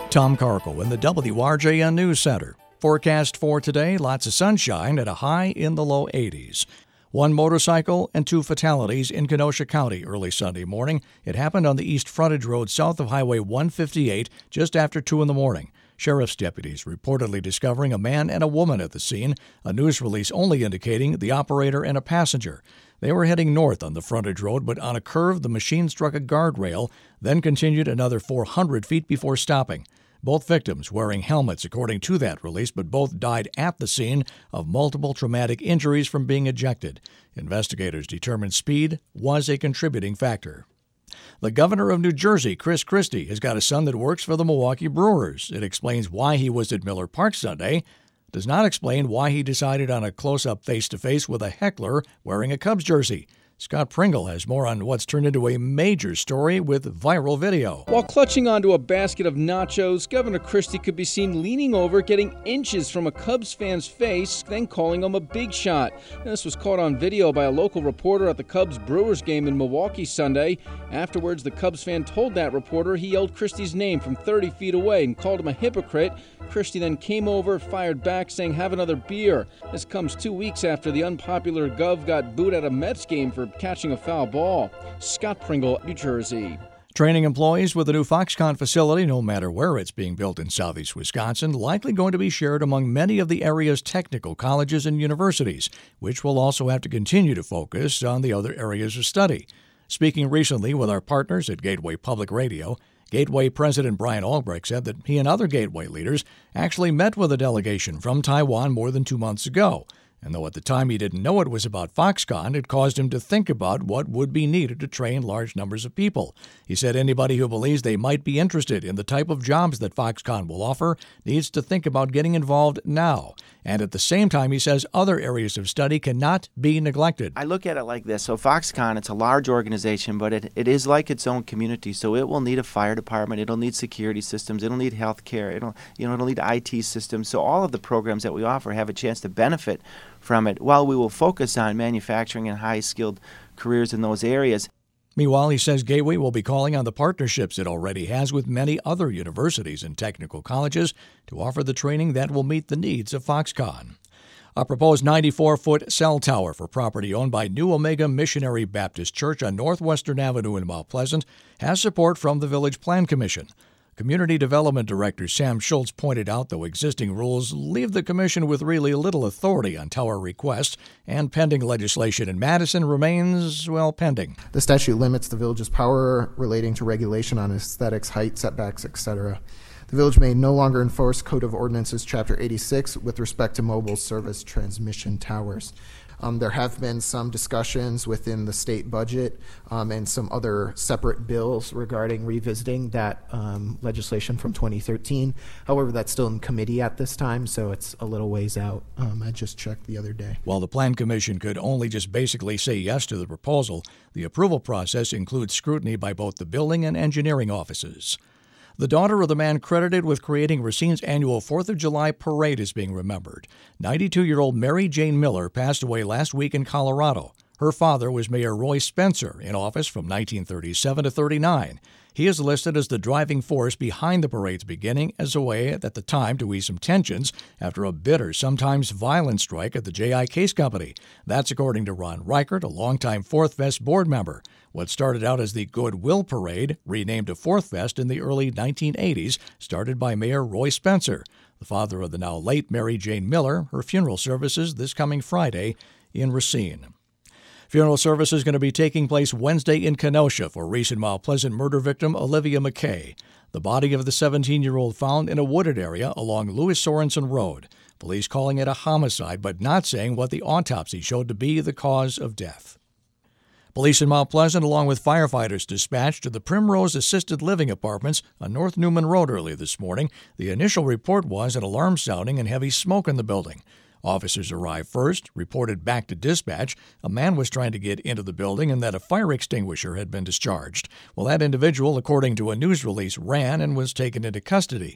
Tom Carkle in the WRJN News Center. Forecast for today, lots of sunshine at a high in the low 80s. One motorcycle and 2 fatalities in Kenosha County early Sunday morning. It happened on the East Frontage Road south of Highway 158 just after 2 in the morning. Sheriff's deputies reportedly discovering a man and a woman at the scene, a news release only indicating the operator and a passenger. They were heading north on the frontage road, but on a curve, the machine struck a guardrail, then continued another 400 feet before stopping. Both victims wearing helmets, according to that release, but both died at the scene of multiple traumatic injuries from being ejected. Investigators determined speed was a contributing factor. The governor of New Jersey, Chris Christie, has got a son that works for the Milwaukee Brewers. It explains why he was at Miller Park Sunday. Does not explain why he decided on a close-up face-to-face with a heckler wearing a Cubs jersey. Scott Pringle has more on what's turned into a major story with viral video. While clutching onto a basket of nachos, Governor Christie could be seen leaning over, getting inches from a Cubs fan's face, then calling him a big shot. This was caught on video by a local reporter at the Cubs-Brewers game in Milwaukee Sunday. Afterwards, the Cubs fan told that reporter he yelled Christie's name from 30 feet away and called him a hypocrite. Christie then came over, fired back, saying, "Have another beer." This comes 2 weeks after the unpopular Gov got booed at a Mets game for catching a foul ball. Scott Pringle, New Jersey. Training employees with the new Foxconn facility, no matter where it's being built in southeast Wisconsin, likely going to be shared among many of the area's technical colleges and universities, which will also have to continue to focus on the other areas of study. Speaking recently with our partners at Gateway Public Radio, Gateway President Brian Albrecht said that he and other Gateway leaders actually met with a delegation from Taiwan more than 2 months ago. And though at the time he didn't know it was about Foxconn, it caused him to think about what would be needed to train large numbers of people. He said anybody who believes they might be interested in the type of jobs that Foxconn will offer needs to think about getting involved now. And at the same time, he says other areas of study cannot be neglected. I look at it like this. So Foxconn, it's a large organization, but it is like its own community. So it will need a fire department. It'll need security systems. It'll need health care. It'll need IT systems. So all of the programs that we offer have a chance to benefit from it, while we will focus on manufacturing and high-skilled careers in those areas. Meanwhile, he says Gateway will be calling on the partnerships it already has with many other universities and technical colleges to offer the training that will meet the needs of Foxconn. A proposed 94-foot cell tower for property owned by New Omega Missionary Baptist Church on Northwestern Avenue in Mount Pleasant has support from the Village Plan Commission. Community Development Director Sam Schultz pointed out, though existing rules leave the commission with really little authority on tower requests, and pending legislation in Madison remains, pending. The statute limits the village's power relating to regulation on aesthetics, height, setbacks, etc. The village may no longer enforce Code of Ordinances Chapter 86 with respect to mobile service transmission towers. There have been some discussions within the state budget and some other separate bills regarding revisiting that legislation from 2013. However, that's still in committee at this time, so it's a little ways out. I just checked the other day. While the Plan Commission could only just basically say yes to the proposal, the approval process includes scrutiny by both the building and engineering offices. The daughter of the man credited with creating Racine's annual 4th of July parade is being remembered. 92-year-old Mary Jane Miller passed away last week in Colorado. Her father was Mayor Roy Spencer, in office from 1937 to 39. He is listed as the driving force behind the parade's beginning as a way at the time to ease some tensions after a bitter, sometimes violent strike at the J.I. Case Company. That's according to Ron Reichert, a longtime Fourth Fest board member. What started out as the Goodwill Parade, renamed to Fourth Fest in the early 1980s, started by Mayor Roy Spencer. The father of the now late Mary Jane Miller, her funeral services this coming Friday in Racine. Funeral service is going to be taking place Wednesday in Kenosha for recent Mount Pleasant murder victim Olivia McKay. The body of the 17-year-old found in a wooded area along Louis Sorensen Road. Police calling it a homicide, but not saying what the autopsy showed to be the cause of death. Police in Mount Pleasant, along with firefighters, dispatched to the Primrose Assisted Living Apartments on North Newman Road early this morning. The initial report was an alarm sounding and heavy smoke in the building. Officers arrived first, reported back to dispatch a man was trying to get into the building and that a fire extinguisher had been discharged. Well, that individual, according to a news release, ran and was taken into custody.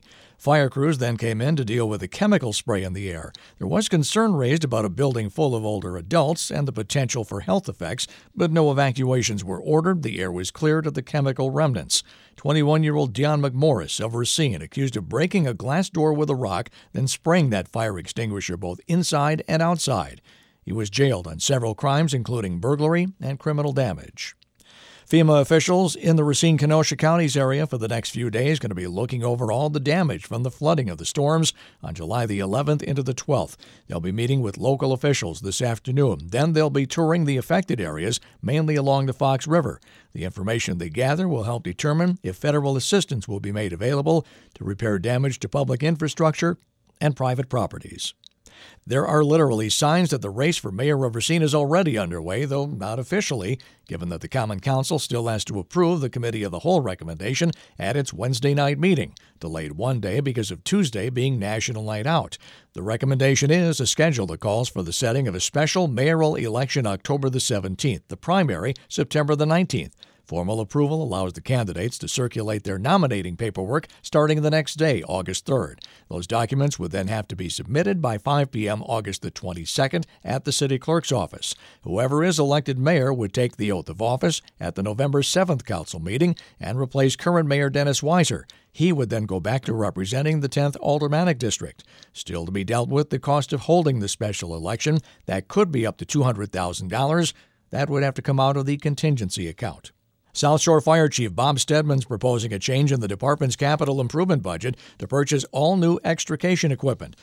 Fire crews then came in to deal with the chemical spray in the air. There was concern raised about a building full of older adults and the potential for health effects, but no evacuations were ordered. The air was cleared of the chemical remnants. 21-year-old Dion McMorris of Racine accused of breaking a glass door with a rock, then spraying that fire extinguisher both inside and outside. He was jailed on several crimes, including burglary and criminal damage. FEMA officials in the Racine-Kenosha counties area for the next few days going to be looking over all the damage from the flooding of the storms on July the 11th into the 12th. They'll be meeting with local officials this afternoon. Then they'll be touring the affected areas, mainly along the Fox River. The information they gather will help determine if federal assistance will be made available to repair damage to public infrastructure and private properties. There are literally signs that the race for mayor of Racine is already underway, though not officially, given that the Common Council still has to approve the Committee of the Whole recommendation at its Wednesday night meeting, delayed one day because of Tuesday being National Night Out. The recommendation is a schedule that calls for the setting of a special mayoral election October the 17th, the primary September the 19th. Formal approval allows the candidates to circulate their nominating paperwork starting the next day, August 3rd. Those documents would then have to be submitted by 5 p.m. August the 22nd at the city clerk's office. Whoever is elected mayor would take the oath of office at the November 7th council meeting and replace current Mayor Dennis Weiser. He would then go back to representing the 10th Aldermanic District. Still to be dealt with the cost of holding the special election. That could be up to $200,000. That would have to come out of the contingency account. South Shore Fire Chief Bob Stedman's proposing a change in the department's capital improvement budget to purchase all new extrication equipment,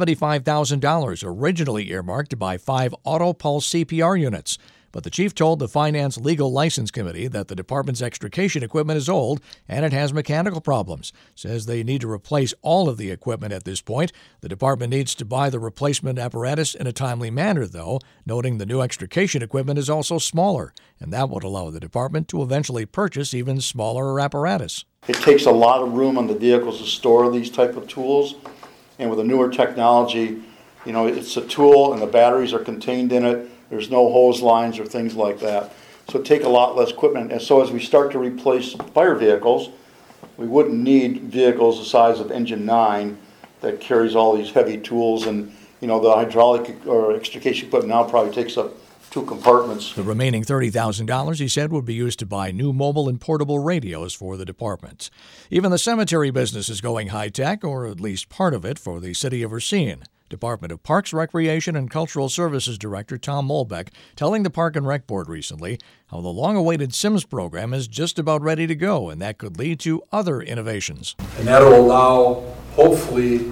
$75,000 originally earmarked to buy 5 Auto Pulse CPR units. But the chief told the Finance Legal License Committee that the department's extrication equipment is old and it has mechanical problems. Says they need to replace all of the equipment at this point. The department needs to buy the replacement apparatus in a timely manner, though, noting the new extrication equipment is also smaller, and that would allow the department to eventually purchase even smaller apparatus. It takes a lot of room on the vehicles to store these type of tools, and with the newer technology, it's a tool and the batteries are contained in it. There's no hose lines or things like that. So it take a lot less equipment. And so as we start to replace fire vehicles, we wouldn't need vehicles the size of Engine 9 that carries all these heavy tools. And, the hydraulic or extrication equipment now probably takes up 2 compartments. The remaining $30,000, he said, would be used to buy new mobile and portable radios for the department. Even the cemetery business is going high-tech, or at least part of it, for the city of Racine. Department of Parks, Recreation, and Cultural Services Director Tom Molbeck telling the Park and Rec Board recently how the long-awaited Sims program is just about ready to go, and that could lead to other innovations. And that will allow, hopefully,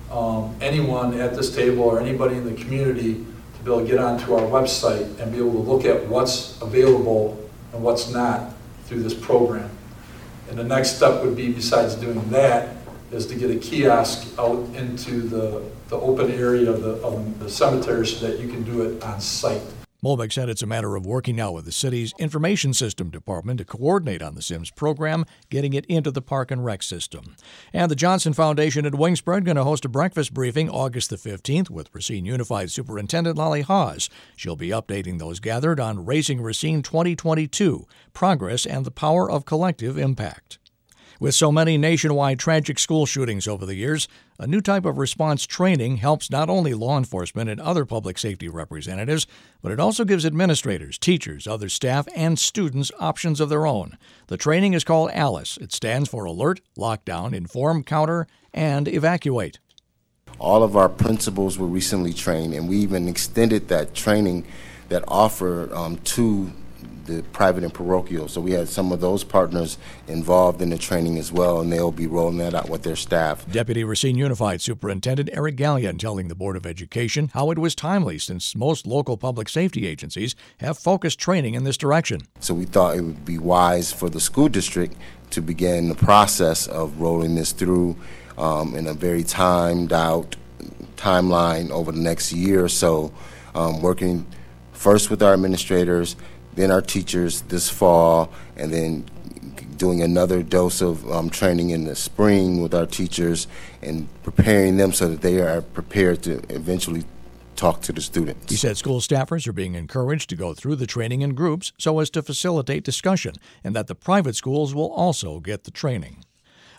anyone at this table or anybody in the community to be able to get onto our website and be able to look at what's available and what's not through this program. And the next step would be, besides doing that, is to get a kiosk out into the open area of the cemetery so that you can do it on site. Molbeck said it's a matter of working out with the city's information system department to coordinate on the Sims program, getting it into the Park and Rec system. And the Johnson Foundation at Wingspread going to host a breakfast briefing August the 15th with Racine Unified Superintendent Lolly Haas. She'll be updating those gathered on Raising Racine 2022, Progress and the Power of Collective Impact. With so many nationwide tragic school shootings over the years, a new type of response training helps not only law enforcement and other public safety representatives, but it also gives administrators, teachers, other staff, and students options of their own. The training is called ALICE. It stands for Alert, Lockdown, Inform, Counter, and Evacuate. All of our principals were recently trained, and we even extended that training that offer to the private and parochial. So we had some of those partners involved in the training as well, and they'll be rolling that out with their staff. Deputy Racine Unified Superintendent Eric Gallion telling the Board of Education how it was timely since most local public safety agencies have focused training in this direction. So we thought it would be wise for the school district to begin the process of rolling this through in a very timed out timeline over the next year or so, working first with our administrators, then our teachers this fall, and then doing another dose of training in the spring with our teachers and preparing them so that they are prepared to eventually talk to the students. He said school staffers are being encouraged to go through the training in groups so as to facilitate discussion, and that the private schools will also get the training.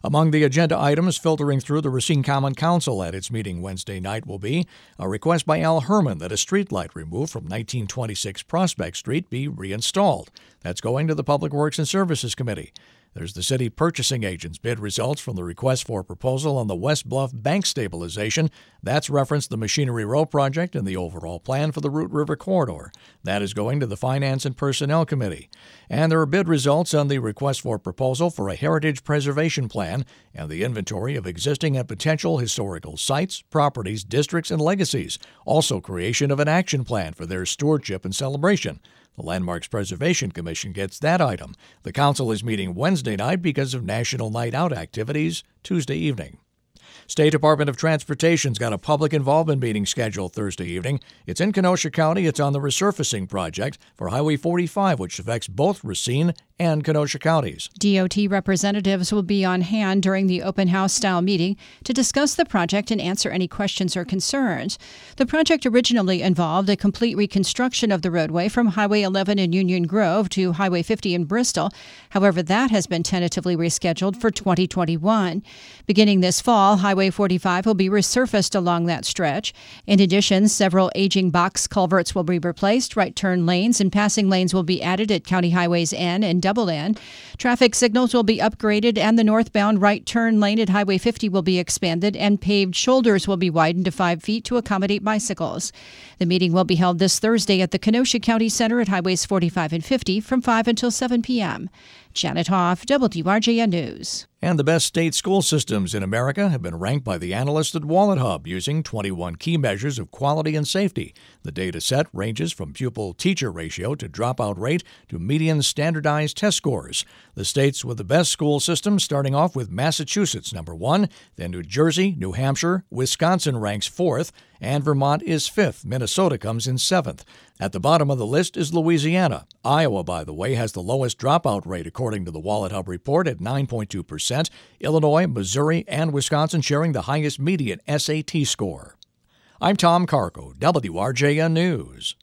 Among the agenda items filtering through the Racine Common Council at its meeting Wednesday night will be a request by Al Herman that a streetlight removed from 1926 Prospect Street be reinstalled. That's going to the Public Works and Services Committee. There's the city purchasing agent's bid results from the request for proposal on the West Bluff bank stabilization. That's referenced the Machinery Row project and the overall plan for the Root River Corridor. That is going to the Finance and Personnel Committee. And there are bid results on the request for proposal for a heritage preservation plan and the inventory of existing and potential historical sites, properties, districts, and legacies. Also creation of an action plan for their stewardship and celebration. The Landmarks Preservation Commission gets that item. The council is meeting Wednesday night because of National Night Out activities Tuesday evening. State Department of Transportation's got a public involvement meeting scheduled Thursday evening. It's in Kenosha County. It's on the resurfacing project for Highway 45, which affects both Racine and Kenosha counties. DOT representatives will be on hand during the open house-style meeting to discuss the project and answer any questions or concerns. The project originally involved a complete reconstruction of the roadway from Highway 11 in Union Grove to Highway 50 in Bristol. However, that has been tentatively rescheduled for 2021. Beginning this fall, Highway 45 will be resurfaced along that stretch. In addition, several aging box culverts will be replaced, right turn lanes and passing lanes will be added at County Highways N and Double N. Traffic signals will be upgraded and the northbound right turn lane at Highway 50 will be expanded and paved shoulders will be widened to 5 feet to accommodate bicycles. The meeting will be held this Thursday at the Kenosha County Center at Highways 45 and 50 from 5 until 7 p.m. Janet Hoff, WRJN News. And the best state school systems in America have been ranked by the analysts at WalletHub using 21 key measures of quality and safety. The data set ranges from pupil-teacher ratio to dropout rate to median standardized test scores. The states with the best school systems starting off with Massachusetts, number 1, then New Jersey, New Hampshire, Wisconsin ranks 4th, and Vermont is 5th. Minnesota comes in 7th. At the bottom of the list is Louisiana. Iowa, by the way, has the lowest dropout rate according to the WalletHub report at 9.2%. Illinois, Missouri, and Wisconsin sharing the highest median SAT score. I'm Tom Carco, WRJN News.